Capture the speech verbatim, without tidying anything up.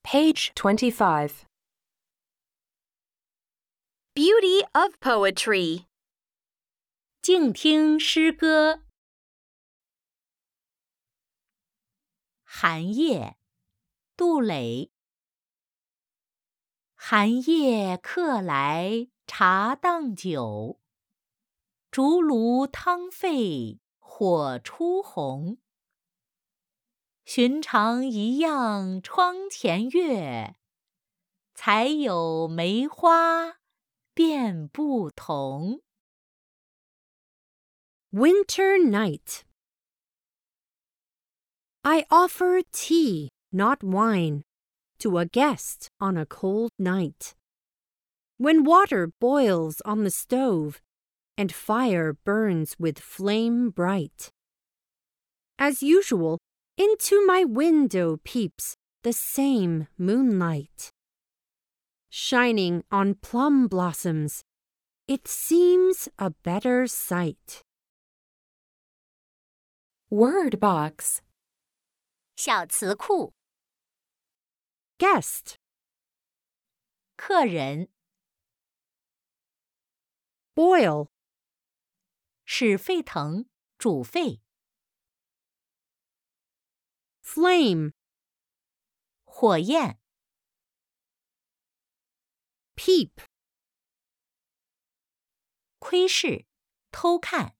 Page twenty-five. Beauty of poetry. 静听诗歌。寒夜，杜磊。寒夜客来茶当酒，竹炉汤沸火初红。寻常一样窗前月，才有梅花变不同。 Winter night. I offer tea, not wine, to a guest on a cold night. When water boils on the stove, and fire burns with flame bright. As usual, into my window peeps the same moonlight. Shining on plum blossoms, it seems a better sight. Word box. 小词库。 Guest. 客人。 Boil. 使沸腾，煮沸。 Flame. 火焰。 Peep. 窥视，偷看。